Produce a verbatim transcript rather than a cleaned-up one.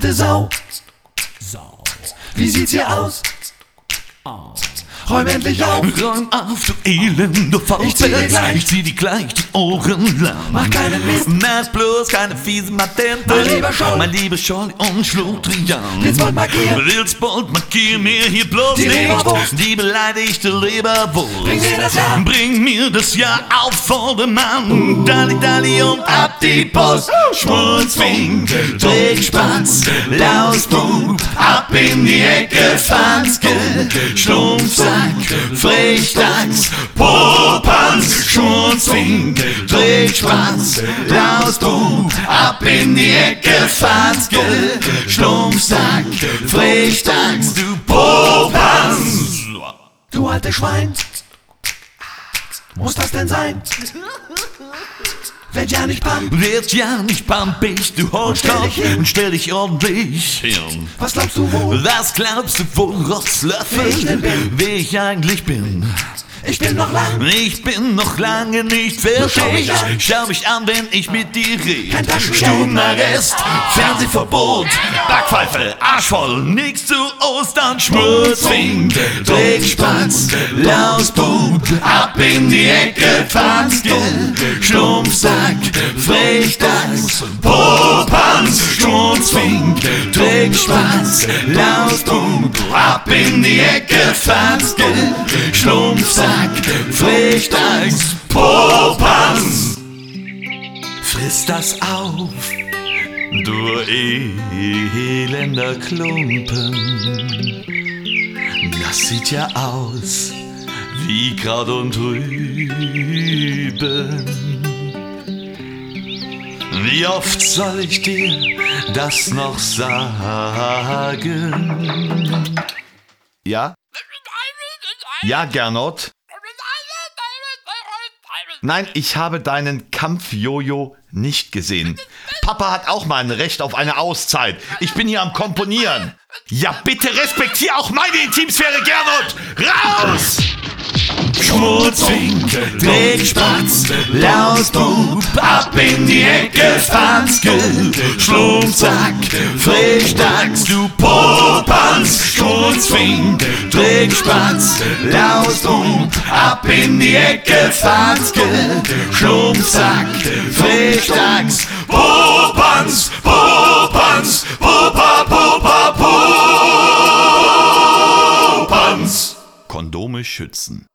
alte Sau. Wie sieht's hier aus? Räum endlich auf. Räum auf, du elende Ich zieh dir Faulpelz. gleich. Ich zieh dir gleich die Ohren lang. Mach keinen Mist. Merk bloß keine fiesen Matenten. Mein lieber Scholl. Mein lieber Scholl und Schludrian. Willst bald markieren? Willst bald markier mir hier bloß Die nicht Leberwurst. die beleidigte Leberwurst. Bring mir das Jahr. Bring mir das Jahr auf Vordermann. Dalli, Dalli und ab die Post. Schmutzfink, Trägspatz, Lausbub, ab in die Ecke, Fanske, Schlumpfsack, Frechdachs, Popanz, Schmutzfink, Trägspatz, Lausbub, ab in die Ecke, Fanske, Schlumpfsack, Frechdachs, du Popanz. Du alte Schwein. Muss das denn sein? Werd ja nicht pump. Werd ja nicht pampig, du Holzkopf, Stell dich hin. und stell dich ordentlich hin. Was glaubst du wohl? Was glaubst du wohl, Rotzlöffel, Wer ich denn bin? wer ich eigentlich bin? Ich bin noch lang. Ich bin noch lange nicht schau fertig. mich an. Schau mich an, wenn ich mit dir rede. Kein Taschengeld. Stubenarrest, Fernsehverbot, Backpfeife, arschvoll, nix zu Ostern, Schmutzfink, Trägspatz, Lausbub, ab in die Ecke, Fanske, Schlumpfsack, Frechdachs, Popanz, Schmutzfink, Trägspatz, Lausbub, ab in die Ecke, Fanske, Schlumpfsack, Frechdachs, Popanz. Friss das auf, du elender Klumpen. Das sieht ja aus wie Kraut und Rüben. Wie oft soll ich dir das noch sagen? Ja? Ja, Gernot? Nein, ich habe deinen Kampfjojo nicht gesehen. Papa hat auch mal ein Recht auf eine Auszeit. Ich bin hier am Komponieren. Ja, bitte respektier auch meine Intimsphäre, Gernot! Raus! Schmutzfink, Trägspatz, Lausbub, ab in die Ecke, Fanske, Schlumpfsack, Frechdachs, du Popanz, Schmutzfink, Trägspatz, Lausbub, ab in die Ecke, Fanske, Schlumpfsack, Frechdachs, Popanz, Popanz, Popa, Popa, Popanz. Kondome schützen.